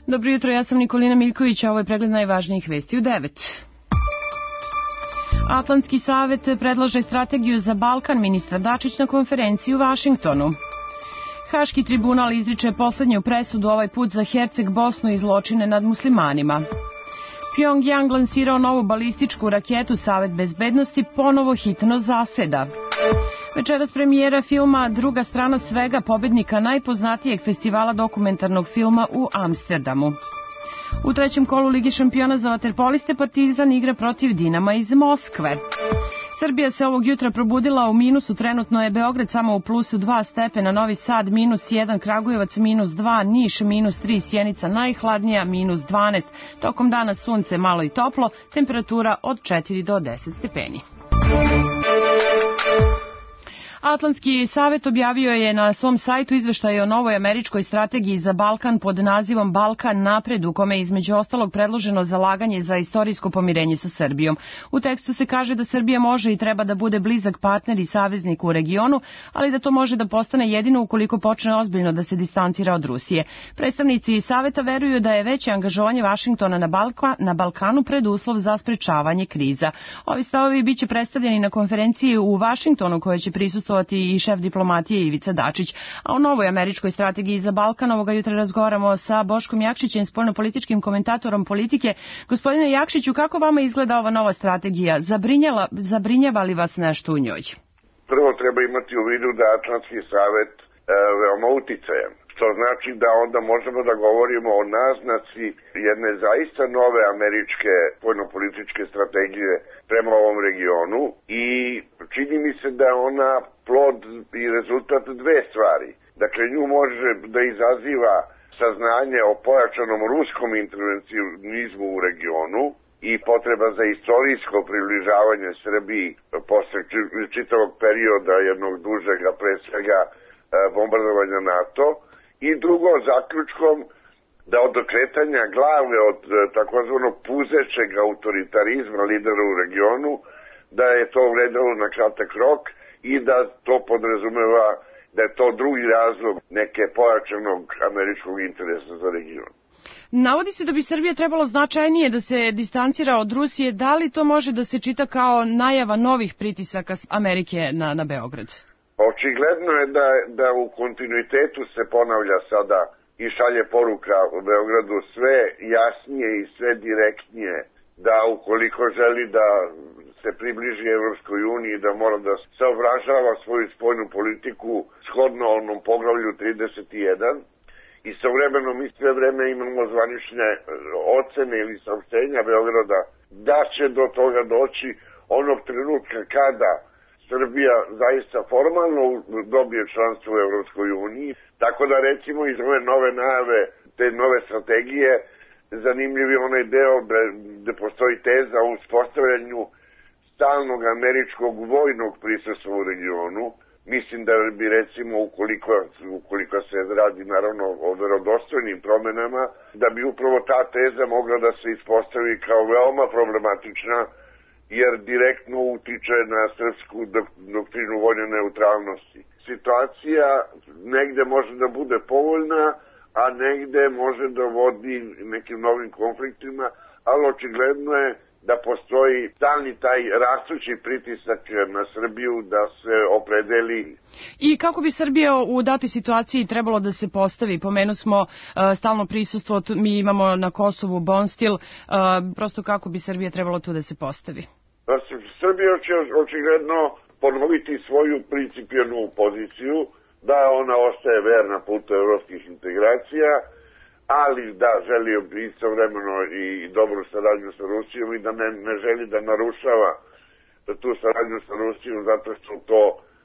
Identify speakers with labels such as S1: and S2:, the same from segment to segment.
S1: Dobro jutro, ja sam Nikolina Miljković, a ovo je pregled najvažnijih vesti u 9. Atlantski savet predlaže strategiju za Balkan, ministar Dačić na konferenciji u Vašingtonu. Haški tribunal izriče poslednju presudu, ovaj put za Herceg Bosnu i zločine nad muslimanima. Pjongjang lansirao novu balističku raketu, Savet bezbednosti ponovo hitno zaseda. Večeras premijera filma Druga strana svega, pobednika najpoznatijeg festivala dokumentarnog filma u Amsterdamu. U trećem kolu Lige šampiona za vaterpoliste Partizan igra protiv Dinama iz Moskve. Srbija se ovog jutra probudila u minusu, trenutno je Beograd samo u plusu 2 stepena, Novi Sad -1, Kragujevac -2, Niš -3, Sjenica najhladnija -12. Tokom dana sunce malo i toplo, temperatura od 4 do 10 stepeni. Atlantski savet objavio je na svom sajtu izveštaj o novoj američkoj strategiji za Balkan pod nazivom Balkan napred, u kome je između ostalog predloženo zalaganje za istorijsko pomirenje sa Srbijom. U tekstu se kaže da Srbija može i treba da bude blizak partner i saveznik u regionu, ali da to može da postane jedino ukoliko počne ozbiljno da se distancira od Rusije. Predstavnici saveta veruju da je veće angažovanje Vašingtona na Balkanu preduslov za sprečavanje kriza. Ovi stavovi biće predstavljeni na konferenciji u Vašingtonu, koja će prisustvovati i šef diplomatije Ivica Dačić. A o novoj američkoj strategiji za Balkan ovoga jutra razgovaramo sa Boškom Jakšićem, spoljnopolitičkim komentatorom Politike. Gospodine Jakšiću, kako vama izgleda ova nova strategija? Zabrinjava li vas nešto u njoj?
S2: Prvo treba imati u vidu da Atlantski savet veoma uticajan, što znači da onda možemo da govorimo o naznaci jedne zaista nove američke spoljnopolitičke strategije prema ovom regionu i čini mi se da je ona plod i rezultat dve stvari. Dakle, nju može da izaziva saznanje o pojačanom ruskom intervencionizmu u regionu i potreba za istorijsko približavanje Srbiji posle čitavog perioda jednog dužega, pre svega bombardovanja NATO, i drugo, zaključkom da od okretanja glave od takozvanog puzećeg autoritarizma lidera u regionu, da je to vredalo na kratak rok i da to podrazumeva da je to drugi razlog neke pojačanog američkog interesa za region.
S1: Navodi se da bi Srbija trebalo značajnije da se distancira od Rusije. Da li to može da se čita kao najava novih pritisaka Amerike na Beograd?
S2: Očigledno je da u kontinuitetu se ponavlja sada i šalje poruka u Beogradu sve jasnije i sve direktnije da ukoliko želi da se približi Evropskoj uniji, da mora da saobražava svoju spoljnu politiku shodno onom poglavlju 31 i savremeno mi sve vreme imamo zvanične ocene ili saopštenja Beograda da će do toga doći onog trenutka kada Srbija zaista formalno dobije članstvo u Evropskoj uniji, tako da recimo iz ove nove najave, te nove strategije, zanimljiv je onaj deo gde postoji teza o uspostavljanju stalnog američkog vojnog prisustva u regionu. Mislim da bi recimo ukoliko se radi naravno o verodostojnim promenama, da bi upravo ta teza mogla da se ispostavi kao veoma problematična, jer direktno utiče na srpsku doktrinu vojne neutralnosti. Situacija negde može da bude povoljna, a negde može da vodi nekim novim konfliktima, ali očigledno je da postoji stalni taj rastući pritisak na Srbiju da se opredeli.
S1: I kako bi Srbija u datoj situaciji trebalo da se postavi? Pomenu smo stalno prisustvo, mi imamo na Kosovu Bonstil, prosto kako bi Srbija trebalo tu da se postavi?
S2: Srbija će očigledno ponoviti svoju principijelnu poziciju, da ona ostaje verna putu evropskih integracija, ali da želi istovremeno i dobru saradnju sa Rusijom i da ne želi da narušava tu saradnju sa Rusijom zato što to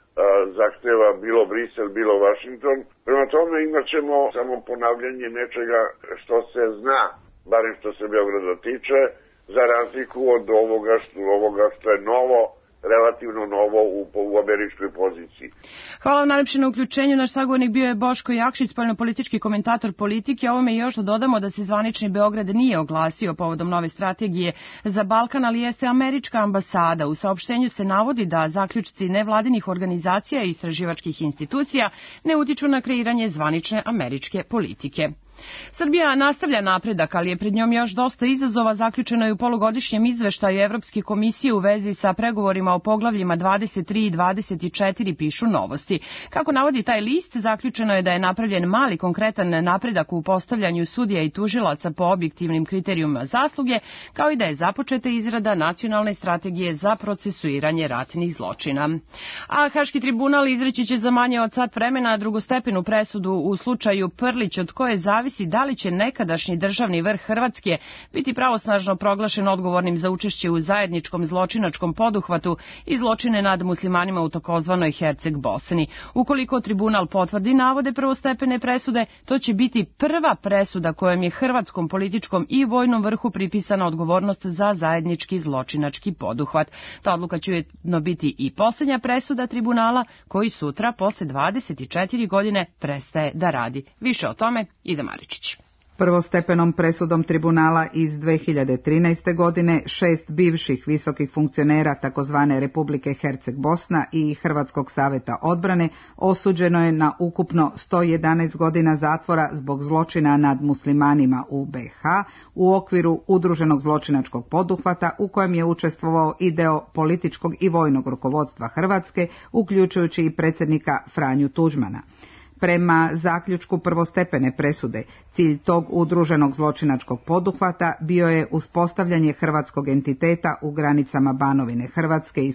S2: zahteva bilo Brisel, bilo Vašington. Prema tome imat ćemo samo ponavljanje nečega što se zna, barem što se Beograda tiče, za razliku od ovoga što je novo, relativno novo u američkoj poziciji.
S1: Hvala vam najlepše na uključenju. Naš sagovornik bio je Boško Jakšić, spoljnopolitički komentator Politike. Ovome još da dodamo da se zvanični Beograd nije oglasio povodom nove strategije za Balkan, ali jeste američka ambasada. U saopštenju se navodi da zaključci nevladinih organizacija i istraživačkih institucija ne utiču na kreiranje zvanične američke politike. Srbija nastavlja napredak, ali je pred njom još dosta izazova, zaključeno je u polugodišnjem izveštaju Evropske komisije u vezi sa pregovorima o poglavljima 23 i 24, pišu Novosti. Kako navodi taj list, zaključeno je da je napravljen mali konkretan napredak u postavljanju sudija i tužilaca po objektivnim kriterijumima zasluge, kao i da je započeta izrada nacionalne strategije za procesuiranje ratnih zločina. A Haški tribunal izreći će za manje od sat vremena drugostepenu presudu u slučaju Prlić, od koje zavisi da li će nekadašnji državni vrh Hrvatske biti pravosnažno proglašen odgovornim za učešće u zajedničkom zločinačkom poduhvatu i zločine nad muslimanima u takozvanoj Herceg Bosni. Ukoliko tribunal potvrdi navode prvostepene presude, to će biti prva presuda kojom je hrvatskom političkom i vojnom vrhu pripisana odgovornost za zajednički zločinački poduhvat. Ta odluka će ujedno biti i posljednja presuda tribunala, koji sutra posle 24 godine prestaje da radi. Više o tome Ida Maričić.
S3: Prvostepenom presudom tribunala iz 2013. godine 6 bivših visokih funkcionera takozvane Republike Herceg Bosna i Hrvatskog saveta odbrane osuđeno je na ukupno 111 godina zatvora zbog zločina nad muslimanima u BiH u okviru udruženog zločinačkog poduhvata u kojem je učestvovao i deo političkog i vojnog rukovodstva Hrvatske, uključujući i predsjednika Franju Tuđmana. Prema zaključku prvostepene presude, cilj tog udruženog zločinačkog poduhvata bio je uspostavljanje hrvatskog entiteta u granicama Banovine Hrvatske iz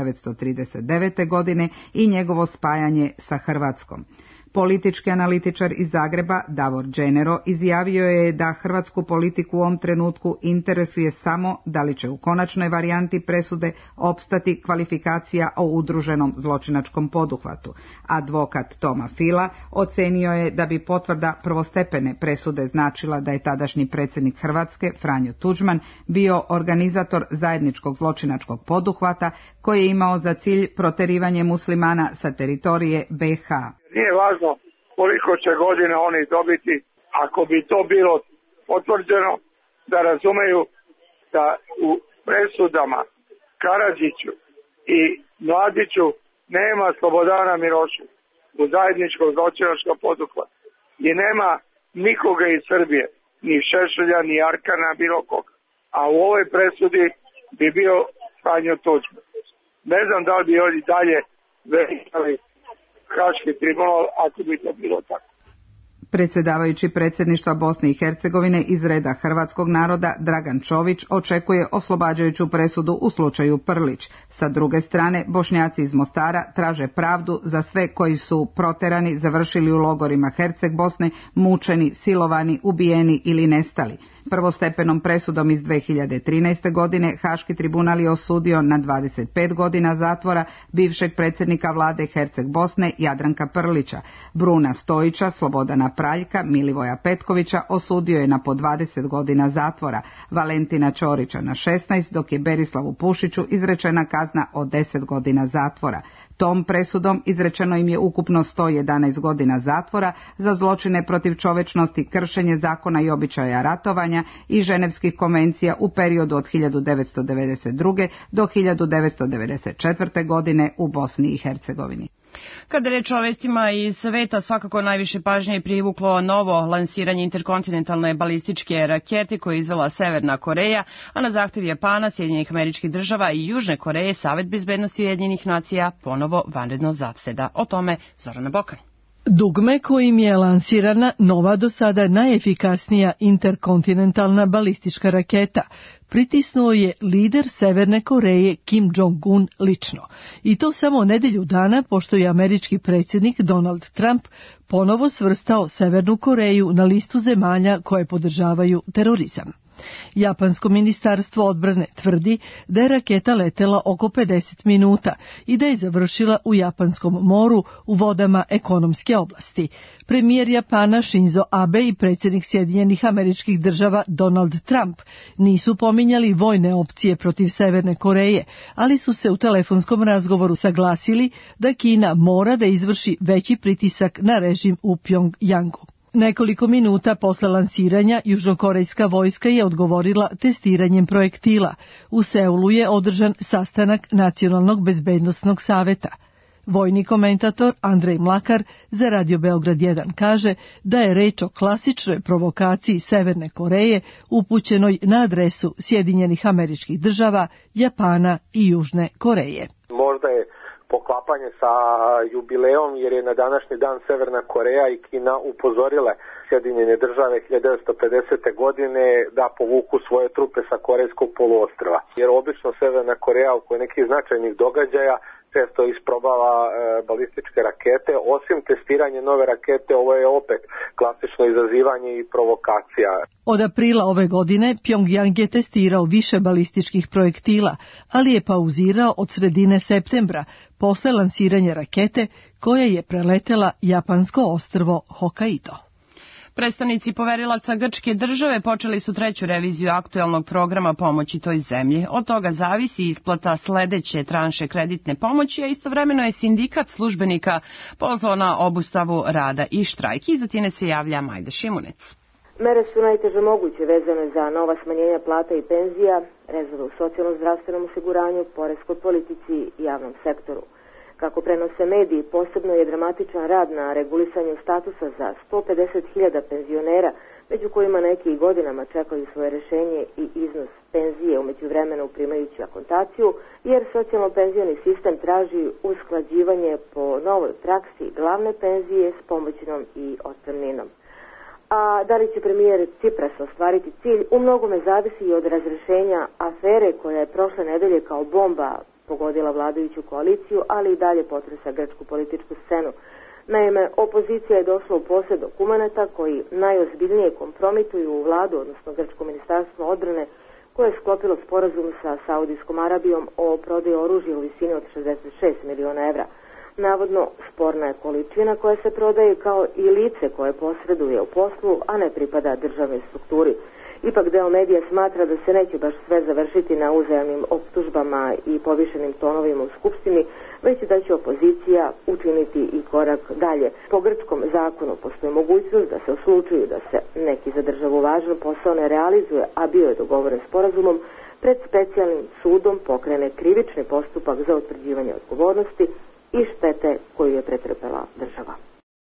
S3: 1939. godine i njegovo spajanje sa Hrvatskom. Politički analitičar iz Zagreba, Davor Dženero, izjavio je da hrvatsku politiku u ovom trenutku interesuje samo da li će u konačnoj varijanti presude opstati kvalifikacija o udruženom zločinačkom poduhvatu. Advokat Toma Fila ocenio je da bi potvrda prvostepene presude značila da je tadašnji predsjednik Hrvatske, Franjo Tuđman, bio organizator zajedničkog zločinačkog poduhvata koji je imao za cilj proterivanje muslimana sa teritorije BiH.
S4: Nije važno koliko će godina oni dobiti, ako bi to bilo potvrđeno, da razumeju da u presudama Karadžiću i Mladiću nema Slobodana Miloševića u zajedničkom zločinačkom poduhvatu i nema nikoga iz Srbije, ni Šešelja, ni Arkana, bilo koga. A u ovoj presudi bi bio Franjo Tuđman. Ne znam da li bi oni dalje verikali Haški tribunal ako bi to bilo tako.
S3: Predsjedavajući predsjedništva Bosne i Hercegovine iz reda hrvatskog naroda Dragan Čović očekuje oslobađajuću presudu u slučaju Prlić. Sa druge strane, Bošnjaci iz Mostara traže pravdu za sve koji su proterani, završili u logorima Herceg Bosne, mučeni, silovani, ubijeni ili nestali. Prvostepenom presudom iz 2013. godine Haški tribunal je osudio na 25 godina zatvora bivšeg predsjednika vlade Herceg Bosne Jadranka Prlića. Bruna Stojića, Slobodana Praljka, Milivoja Petkovića osudio je na po 20 godina zatvora, Valentina Ćorića na 16, dok je Berislavu Pušiću izrečena kazna od 10 godina zatvora. Tom presudom izrečeno im je ukupno 111 godina zatvora za zločine protiv čovečnosti, kršenje zakona i običaja ratovanja i ženevskih konvencija u periodu od 1992. do 1994. godine u Bosni i Hercegovini.
S1: Kada reč o vestima iz sveta, svakako najviše pažnje je privuklo novo lansiranje interkontinentalne balističke rakete koje je izvela Severna Koreja, a na zahtev Japana, Sjedinjenih Američkih Država i Južne Koreje Savet bezbednosti Ujedinjenih nacija ponovo vanredno zaseda. O tome Zorana Bokan.
S5: Dugme kojim je lansirana nova do sada najefikasnija interkontinentalna balistička raketa pritisnuo je lider Severne Koreje Kim Jong-un lično. I to samo nedelju dana pošto je američki predsjednik Donald Trump ponovo svrstao Severnu Koreju na listu zemalja koje podržavaju terorizam. Japansko ministarstvo odbrane tvrdi da je raketa letela oko 50 minuta i da je završila u Japanskom moru u vodama ekonomske oblasti. Premijer Japana Shinzo Abe i predsjednik Sjedinjenih Američkih Država Donald Trump nisu pominjali vojne opcije protiv Severne Koreje, ali su se u telefonskom razgovoru saglasili da Kina mora da izvrši veći pritisak na režim u Pjongjangu. Nekoliko minuta posle lansiranja južnokorejska vojska je odgovorila testiranjem projektila. U Seulu je održan sastanak Nacionalnog bezbednosnog saveta. Vojni komentator Andrej Mlakar za Radio Beograd 1 kaže da je reč o klasičnoj provokaciji Severne Koreje upućenoj na adresu Sjedinjenih Američkih Država, Japana i Južne Koreje.
S6: Možda je poklapanje sa jubileom jer je na današnji dan Severna Koreja i Kina upozorile Sjedinjene Države 1950. godine da povuku svoje trupe sa Korejskog poluostrva. Jer obično Severna Koreja oko nekih značajnih događaja često isprobava balističke rakete. Osim testiranja nove rakete, ovo je opet klasično izazivanje i provokacija.
S5: Od aprila ove godine Pjongjang je testirao više balističkih projektila, ali je pauzirao od sredine septembra posle lansiranja rakete koja je preletela japansko ostrvo Hokkaido.
S1: Predstavnici poverilaca grčke države počeli su treću reviziju aktuelnog programa pomoći toj zemlji. Od toga zavisi isplata sledeće tranše kreditne pomoći, a istovremeno je sindikat službenika pozvao na obustavu rada i štrajk. Iza time se javlja Majda Šimunec.
S7: Mere su najteže moguće vezane za nova smanjenja plata i penzija, rezove u socijalno-zdravstvenom osiguranju, poreskoj politici i javnom sektoru. Kako prenose mediji, posebno je dramatičan rad na regulisanju statusa za 150.000 penzionera, među kojima neki i godinama čekaju svoje rešenje i iznos penzije u međuvremenu primajući akontaciju, jer socijalno-penzioni sistem traži usklađivanje po novoj praksi glavne penzije s pomoćnom i otpremninom. A da li će premijer Cipras ostvariti cilj, u mnogome zavisi i od razrešenja afere koja je prošle nedelje kao bomba pogodila vladajuću koaliciju, ali i dalje potresa grčku političku scenu. Naime, opozicija je došla u posjed dokumenata koji najozbiljnije kompromituju vladu, odnosno grčko ministarstvo odbrane, koje je sklopilo sporazum sa Saudijskom Arabijom o prodaji oružja u visini od 66 miliona evra. Navodno, sporna je količina koja se prodaje kao i lice koje posreduje u poslu, a ne pripada državnoj strukturi. Ipak deo medija smatra da se neće baš sve završiti na uzajamnim optužbama i povišenim tonovima u Skupštini, već da će opozicija učiniti i korak dalje. Po grčkom zakonu postoji mogućnost da se u slučaju da se neki za državu važan posao ne realizuje, a bio je dogovoren sporazumom, pred specijalnim sudom pokrene krivični postupak za utvrđivanje odgovornosti i štete koju je pretrpela država.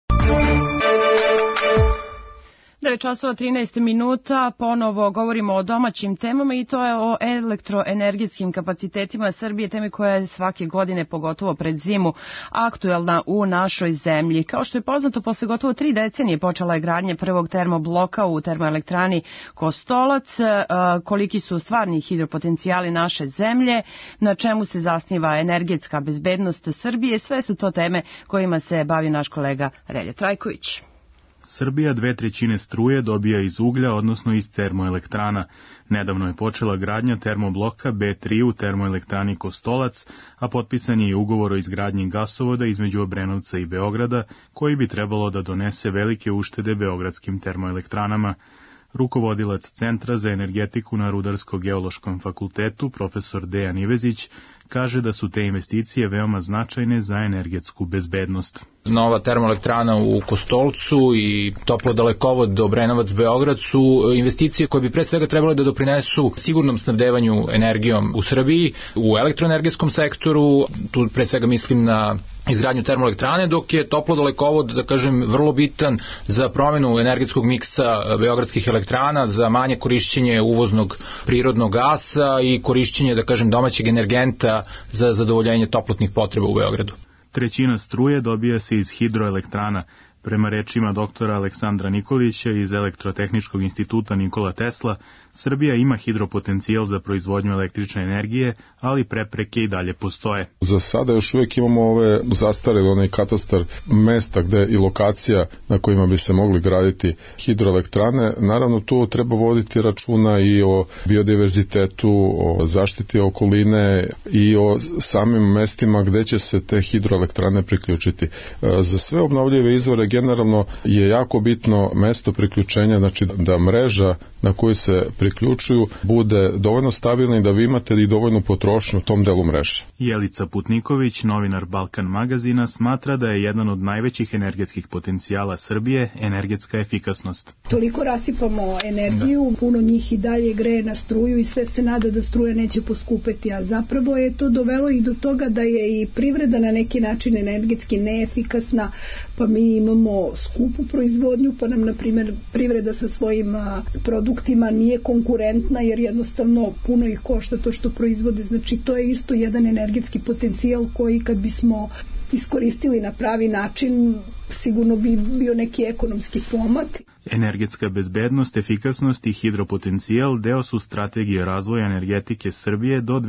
S1: 9:13, ponovo govorimo o domaćim temama i to je o elektroenergetskim kapacitetima Srbije, teme koja je svake godine, pogotovo pred zimu, aktuelna u našoj zemlji. Kao što je poznato, posle gotovo 3 decenije počela je gradnja prvog termobloka u termoelektrani Kostolac. Koliki su stvarni hidropotencijali naše zemlje, na čemu se zasniva energetska bezbednost Srbije, sve su to teme kojima se bavi naš kolega Relja Trajković.
S8: Srbija 2/3 struje dobija iz uglja, odnosno iz termoelektrana. Nedavno je počela gradnja termobloka B3 u termoelektrani Kostolac, a potpisan je i ugovor o izgradnji gasovoda između Obrenovca i Beograda, koji bi trebalo da donese velike uštede beogradskim termoelektranama. Rukovodilac Centra za energetiku na Rudarsko-geološkom fakultetu, profesor Dejan Ivezić, kaže da su te investicije veoma značajne za energetsku bezbednost.
S9: Nova termoelektrana u Kostolcu i toplodalekovod Obrenovac-Beograd su investicije koje bi pre svega trebale da doprinesu sigurnom snabdevanju energijom u Srbiji, u elektroenergetskom sektoru, tu pre svega mislim na izgradnju termoelektrane, dok je toplodalekovod, da kažem, vrlo bitan za promenu energetskog miksa beogradskih elektrana, za manje korišćenje uvoznog prirodnog gasa i korišćenje, da kažem, domaćeg energenta za zadovoljenje toplotnih potreba u Beogradu.
S8: 1/3 struje dobija se iz hidroelektrana. Prema rečima doktora Aleksandra Nikolića iz Elektrotehničkog instituta Nikola Tesla, Srbija ima hidropotencijal za proizvodnju električne energije, ali prepreke i dalje postoje.
S10: Za sada još uvijek imamo ove zastarele, onaj katastar mesta gde i lokacija na kojima bi se mogli graditi hidroelektrane. Naravno, tu treba voditi računa i o biodiverzitetu, o zaštiti okoline i o samim mestima gde će se te hidroelektrane priključiti. Za sve obnovljive izvore generalno je jako bitno mesto priključenja, znači da mreža na koju se priključuju bude dovoljno stabilna i da vi imate i dovoljnu potrošnju u tom delu mreže.
S8: Jelica Putniković, novinar Balkan magazina, smatra da je jedan od najvećih energetskih potencijala Srbije energetska efikasnost.
S11: Toliko rasipamo energiju, puno njih i dalje greje na struju i sve se nada da struja neće poskupeti, a zapravo je to dovelo i do toga da je i privreda na neki način energetski neefikasna, pa mi imamo skupu proizvodnju, pa nam, na primjer, privreda sa svojim produktima nije konkurentna, jer jednostavno puno ih košta to što proizvode. Znači, to je isto jedan energetski potencijal koji, kad bismo iskoristili na pravi način, sigurno bi bio neki ekonomski pomak.
S8: Energetska bezbednost, efikasnost i hidropotencijal deo su strategije razvoja energetike Srbije do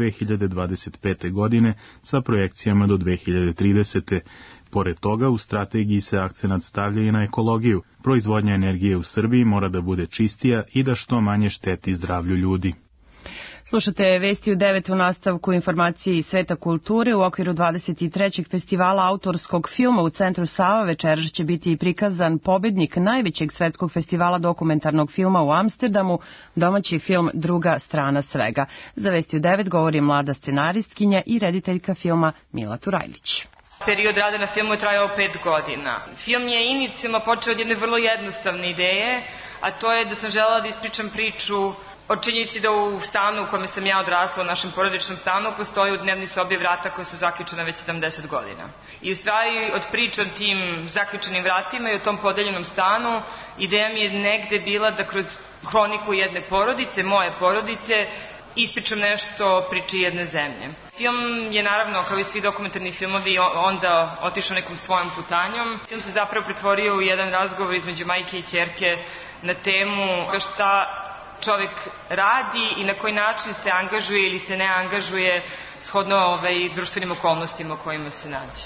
S8: 2025. godine sa projekcijama do 2030. Pored toga, u strategiji se akcenat stavlja i na ekologiju. Proizvodnja energije u Srbiji mora da bude čistija i da što manje šteti zdravlju ljudi.
S1: Slušate Vesti u 9 u nastavku informacije iz sveta kulture. U okviru 23. festivala autorskog filma u centru Sava večeras će biti prikazan pobednik najvećeg svetskog festivala dokumentarnog filma u Amsterdamu, domaći film Druga strana svega. Za Vesti u 9 govori mlada scenaristkinja i rediteljka filma Mila Turajlić.
S12: Period rada na filmu je trajao 5 godina. Film je inicijalno počeo od jedne vrlo jednostavne ideje, a to je da sam želela da ispričam priču o činjenici da u stanu u kome sam ja odrasla, u našem porodičnom stanu, postoji u dnevnoj sobi vrata koja su zaključena već 70 godina. I u stvari od priče o tim zaključenim vratima i o tom podeljenom stanu, ideja mi je negde bila da kroz hroniku jedne porodice, moje porodice, ispričam nešto o priči jedne zemlje. Film je naravno, kao i svi dokumentarni filmovi, onda otišao nekom svojom putanjom. Film se zapravo pretvorio u jedan razgovor između majke i ćerke na temu šta čovjek radi i na koji način se angažuje ili se ne angažuje shodno društvenim okolnostima u kojima se nađe.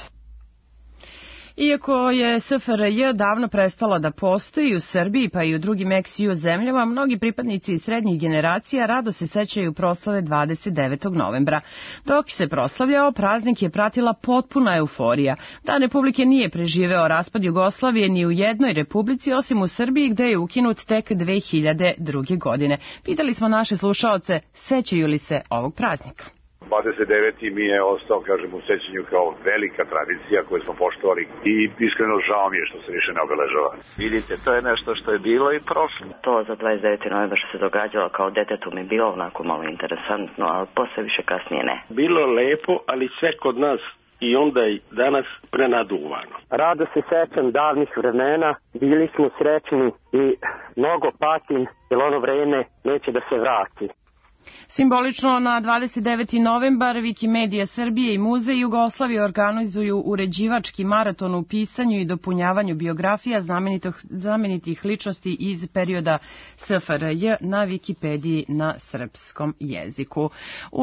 S1: Iako je SFRJ davno prestala da postoji u Srbiji pa i u drugim ex-ju zemljama, mnogi pripadnici srednjih generacija rado se sećaju proslave 29. novembra. Dok se proslavljao, praznik je pratila potpuna euforija. Dan Republike nije preživeo raspad Jugoslavije ni u jednoj republici, osim u Srbiji gde je ukinut tek 2002. godine. Pitali smo naše slušaoce, sećaju li se ovog praznika.
S13: 29. mi je ostao, kažem, u sećanju kao velika tradicija koju smo poštovali i iskreno žao mi je što se više ne obeležava.
S14: Vidite, to je nešto što je bilo i prošlo. To za 29. novembra što se događalo kao detetu mi bilo onako malo interesantno, ali posle više kasnije ne.
S15: Bilo lepo, ali sve kod nas i onda i danas prenaduvano.
S16: Rado se sećam davnih vremena, bili smo srećni i mnogo patim, jer ono vreme neće da se vrati.
S1: Simbolično na 29. novembar Wikimedia Srbije i Muzej Jugoslavije organizuju uređivački maraton u pisanju i dopunjavanju biografija znamenitih ličnosti iz perioda SFRJ na Wikipediji na srpskom jeziku. U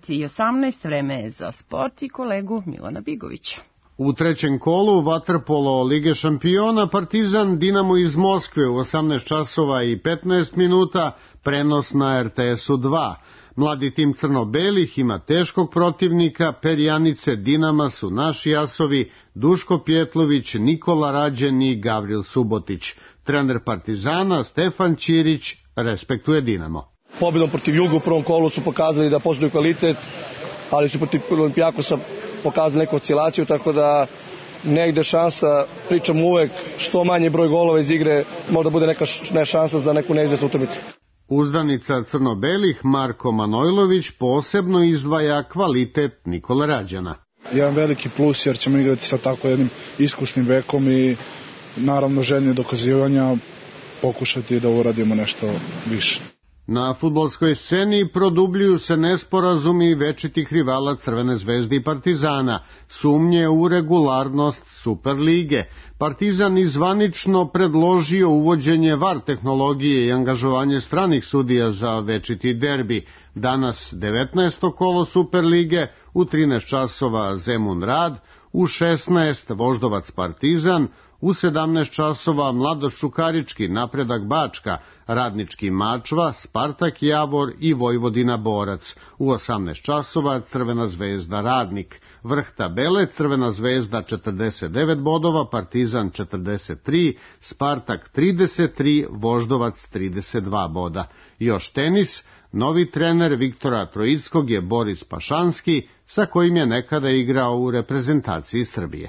S1: 9:18 vreme je za sport i kolegu Milana Bigovića.
S17: U trećem kolu vaterpolo Lige šampiona Partizan Dinamo iz Moskve u 18 časova i 15 minuta, prenos na RTS-u 2. Mladi tim crno-belih ima teškog protivnika, perjanice Dinama su naši asovi Duško Pjetlović, Nikola Rađen i Gavril Subotić. Trener Partizana Stefan Ćirić respektuje Dinamo.
S18: Pobjedom protiv Juga u prvom kolu su pokazali da postoji kvalitet, ali su protiv Olimpijakosa pokazali neku oscilaciju, tako da negde šansa, pričam uvek, što manji broj golova iz igre, možda bude neka šansa za neku neizvesnu utakmicu.
S17: Uzdanica crno-belih Marko Manojlović posebno izdvaja kvalitet Nikole Rađana.
S19: Jedan veliki plus jer ćemo igrati sa tako jednim iskusnim bekom i naravno željne dokazivanja pokušati da uradimo nešto više.
S17: Na fudbalskoj sceni produbljuju se nesporazumi večitih rivala Crvene zvezde i Partizana, sumnje u regularnost Superlige. Partizan izvanično predložio uvođenje VAR tehnologije i angažovanje stranih sudija za večiti derbi. Danas 19. kolo Superlige, u 13 časova Zemun Rad, u 16 Voždovac Partizan, U 17 časova Mladost Čukarički, Napredak Bačka, Radnički Mačva, Spartak Javor i Vojvodina Borac. U 18 časova Crvena zvezda Radnik. Vrh tabele Crvena zvezda 49 bodova, Partizan 43, Spartak 33, Voždovac 32 boda. Još tenis, novi trener Viktora Troickog je Boris Pašanski, sa kojim je nekada igrao u reprezentaciji Srbije.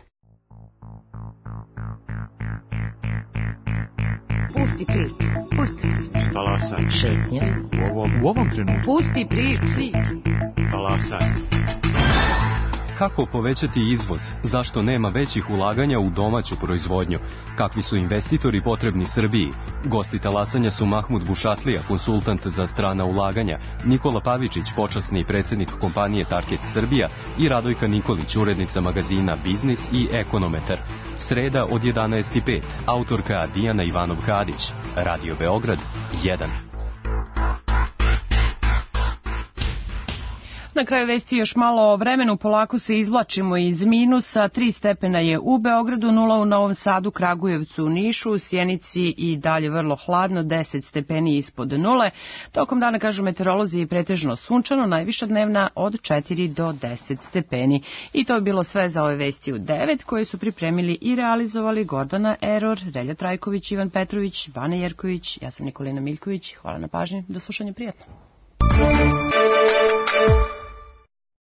S20: Pusti priču, pusti priču.
S21: Talasaj.
S20: Šetnja.
S21: U ovom trenutku.
S20: Pusti priču.
S21: Talasaj. Kako povećati izvoz? Zašto nema većih ulaganja u domaću proizvodnju? Kakvi su investitori potrebni Srbiji? Gosti talasanja su Mahmud Bušatlija, konsultant za strana ulaganja, Nikola Pavičić, počasni predsjednik kompanije Target Srbija i Radojka Nikolić, urednica magazina Biznis i Ekonometar. Sreda od 11:05. Autorka Dijana Ivanov-Kadić. Radio Beograd 1.
S1: Na kraju vesti još malo o vremenu, polako se izvlačimo iz minusa, 3 stepena je u Beogradu, 0 u Novom Sadu, Kragujevcu, Nišu, u Sjenici i dalje vrlo hladno, 10 stepeni ispod 0. Tokom dana, kažu meteorolozi, je pretežno sunčano, najviša dnevna od 4 do 10 stepeni. I to je bilo sve za ove vesti u 9, koje su pripremili i realizovali Gordana Eror, Relja Trajković, Ivan Petrović, Bane Jerković, ja sam Nikolina Miljković. Hvala na pažnji, do slušanja, prijatno.